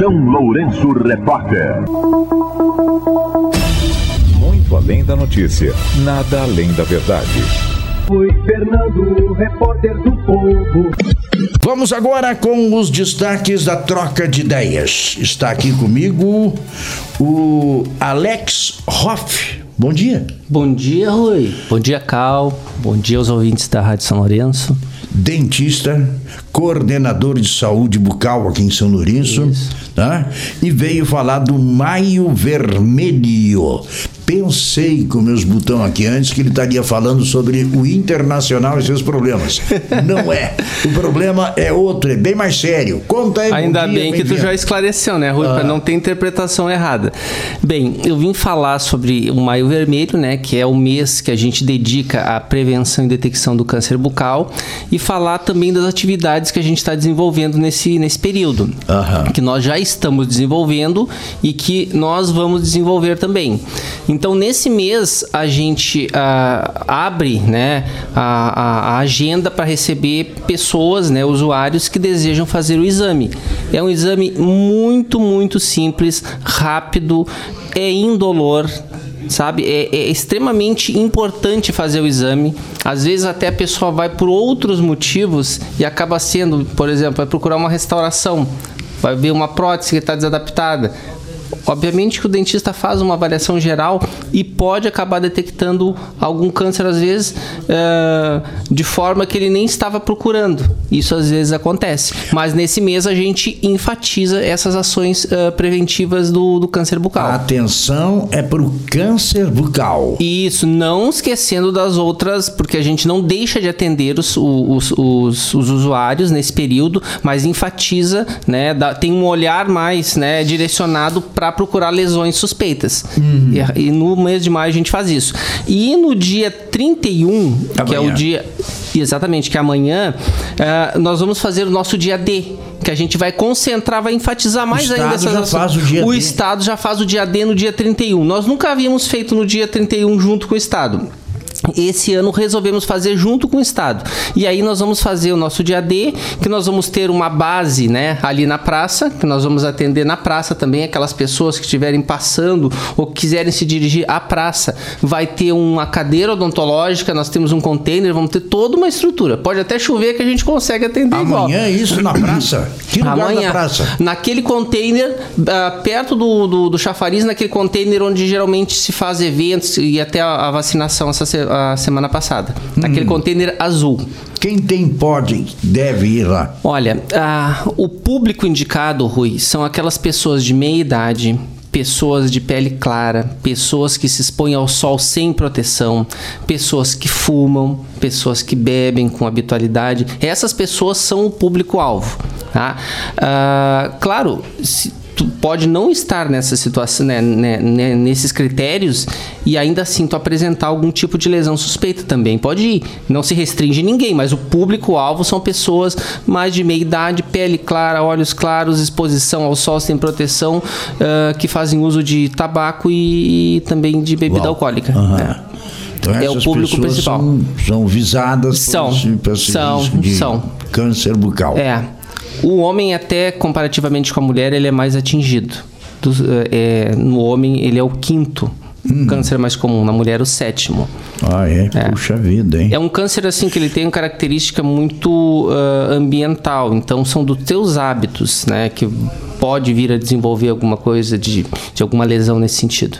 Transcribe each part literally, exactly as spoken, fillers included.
São Lourenço Repórter. Muito além da notícia, nada além da verdade. Foi Fernando, repórter do Povo. Vamos agora com os destaques da troca de ideias. Está aqui comigo o Alex Hoff. Bom dia. Bom dia, Rui. Bom dia, Cal. Bom dia aos ouvintes da Rádio São Lourenço. Dentista, coordenador de saúde bucal aqui em São Lourenço, tá? E veio falar do Maio Vermelho. Pensei com meus botões aqui antes que ele estaria falando sobre o Internacional e seus problemas. Não é. O problema é outro, é bem mais sério. Conta aí. Ainda dia, bem que tu já esclareceu, né, Rui? Ah. Para não ter interpretação errada. Bem, eu vim falar sobre o Maio Vermelho, né? Que é o mês que a gente dedica à prevenção e detecção do câncer bucal, e falar também das atividades que a gente está desenvolvendo nesse, nesse período. Aham. Que nós já estamos desenvolvendo e que nós vamos desenvolver também. Então, nesse mês, a gente uh, abre, né, a, a, a agenda para receber pessoas, né, usuários que desejam fazer o exame. É um exame muito, muito simples, rápido, é indolor, sabe? É, é extremamente importante fazer o exame. Às vezes até a pessoa vai por outros motivos e acaba sendo, por exemplo, vai procurar uma restauração, vai ver uma prótese que está desadaptada. Obviamente que o dentista faz uma avaliação geral e pode acabar detectando algum câncer, às vezes, uh, de forma que ele nem estava procurando. Isso às vezes acontece. Mas nesse mês a gente enfatiza essas ações uh, preventivas do, do câncer bucal. A atenção é para o câncer bucal. Isso, não esquecendo das outras, porque a gente não deixa de atender os, os, os, os usuários nesse período, mas enfatiza, né, dá, tem um olhar mais, né, direcionado para procurar lesões suspeitas. Uhum. E, e no mês de maio a gente faz isso. E no dia trinta e um, amanhã. Que é o dia... Exatamente, que é amanhã, uh, nós vamos fazer o nosso dia D, que a gente vai concentrar, vai enfatizar mais o ainda essas já faz o dia O D. Estado já faz o dia D no dia trinta e um. Nós nunca havíamos feito no dia trinta e um junto com o Estado. Esse ano resolvemos fazer junto com o Estado. E aí nós vamos fazer o nosso dia D, que nós vamos ter uma base, né, ali na praça, que nós vamos atender na praça também, aquelas pessoas que estiverem passando ou que quiserem se dirigir à praça. Vai ter uma cadeira odontológica, nós temos um container, vamos ter toda uma estrutura. Pode até chover que a gente consegue atender igual. Amanhã é isso na praça? Que lugar Amanhã, da praça? Naquele container, uh, perto do, do, do chafariz, naquele container onde geralmente se faz eventos e até a, a vacinação essa semana. A semana passada, hum. naquele container azul. Quem tem pode, deve ir lá. Olha, uh, o público indicado, Rui, são aquelas pessoas de meia idade, pessoas de pele clara, pessoas que se expõem ao sol sem proteção, pessoas que fumam, pessoas que bebem com habitualidade. Essas pessoas são o público-alvo. Tá? Uh, claro, se tu pode não estar nessa situação, né, né, nesses critérios, e ainda assim tu apresentar algum tipo de lesão suspeita também pode ir. Não se restringe ninguém, mas o público-alvo são pessoas mais de meia idade, pele clara, olhos claros, exposição ao sol sem proteção, uh, que fazem uso de tabaco e, e também de bebida Uau. alcoólica. Uhum. É. Então, é o público principal. São, são visadas são, por esse são, risco de são. câncer bucal. É. O homem, até comparativamente com a mulher, ele é mais atingido. Do, é, no homem, ele é o quinto hum. câncer mais comum. Na mulher, o sétimo. Ah, é? é? Puxa vida, hein? É um câncer, assim, que ele tem uma característica muito uh, ambiental. Então, são dos teus hábitos, né? Que pode vir a desenvolver alguma coisa de, de alguma lesão nesse sentido.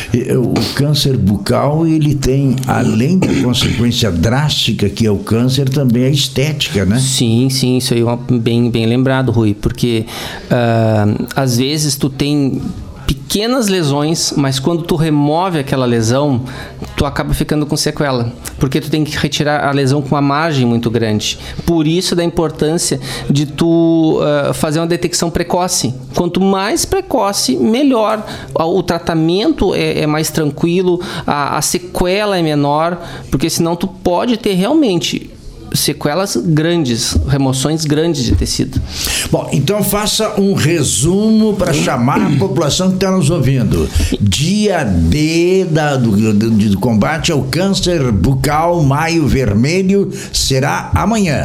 O câncer bucal, ele tem, além da consequência drástica que é o câncer, também a estética, né? Sim, sim, isso aí é bem, bem lembrado, Rui, porque uh, às vezes tu tem pequenas lesões, mas quando tu remove aquela lesão, tu acaba ficando com sequela, porque tu tem que retirar a lesão com uma margem muito grande. Por isso da importância de tu uh, fazer uma detecção precoce. Quanto mais precoce, melhor. O tratamento é, é mais tranquilo, a, a sequela é menor, porque senão tu pode ter realmente sequelas grandes, remoções grandes de tecido. Bom, então faça um resumo para chamar a população que está nos ouvindo. Dia D da, do, do, do combate ao câncer bucal, Maio Vermelho, será amanhã.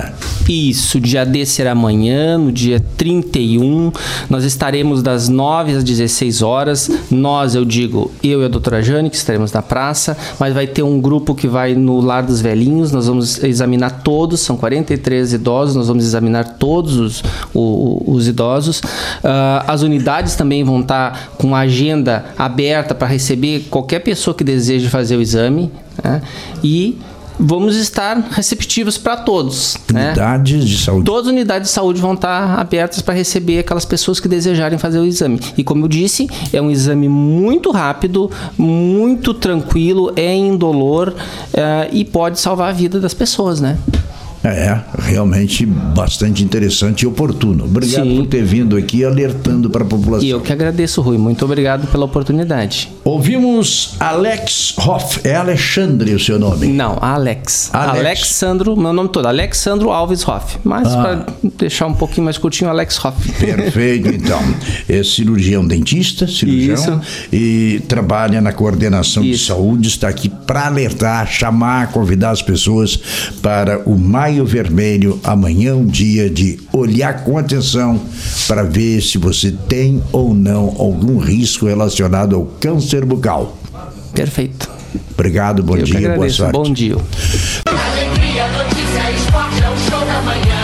Isso, dia D será amanhã, no dia trinta e um, nós estaremos das nove às dezesseis horas, nós, eu digo, eu e a doutora Jane, que estaremos na praça, mas vai ter um grupo que vai no Lar dos Velhinhos, nós vamos examinar todos, são quarenta e três idosos, nós vamos examinar todos os, os, os idosos. Uh, as unidades também vão estar com a agenda aberta para receber qualquer pessoa que deseje fazer o exame, né? E vamos estar receptivos para todos. Unidades, né, de saúde. Todas as unidades de saúde vão estar abertas para receber aquelas pessoas que desejarem fazer o exame. E como eu disse, é um exame muito rápido, muito tranquilo, é indolor uh, e pode salvar a vida das pessoas, né? É, realmente bastante interessante e oportuno. Obrigado Sim. por ter vindo aqui alertando para a população. E eu que agradeço, Rui. Muito obrigado pela oportunidade. Ouvimos Alex Hoff. É Alexandre o seu nome? Não, Alex. Alex. Alexandro, meu nome todo, Alexandro Alves Hoff. Mas ah. para deixar um pouquinho mais curtinho, Alex Hoff. Perfeito, então. É cirurgião dentista, cirurgião. Isso. E trabalha na coordenação Isso. de saúde. Está aqui para alertar, chamar, convidar as pessoas para o mais Maio Vermelho, amanhã um dia de olhar com atenção para ver se você tem ou não algum risco relacionado ao câncer bucal. Perfeito. Obrigado, bom Eu dia, boa sorte. Bom dia. Alegria, notícia, esporte, é o show da manhã.